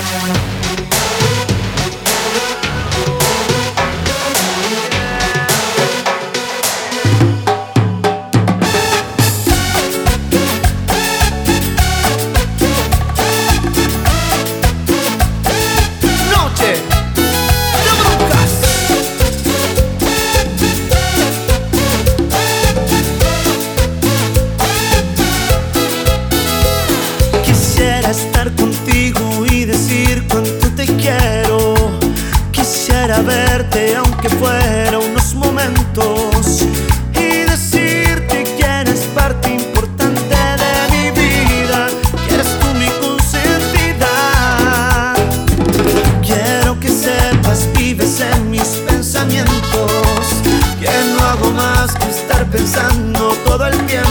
Estar contigo y decir cuánto te quiero. Quisiera verte aunque fuera unos momentos y decirte que eres parte importante de mi vida, que eres tú mi consentida. Quiero que sepas, vives en mis pensamientos, que no hago más que estar pensando todo el tiempo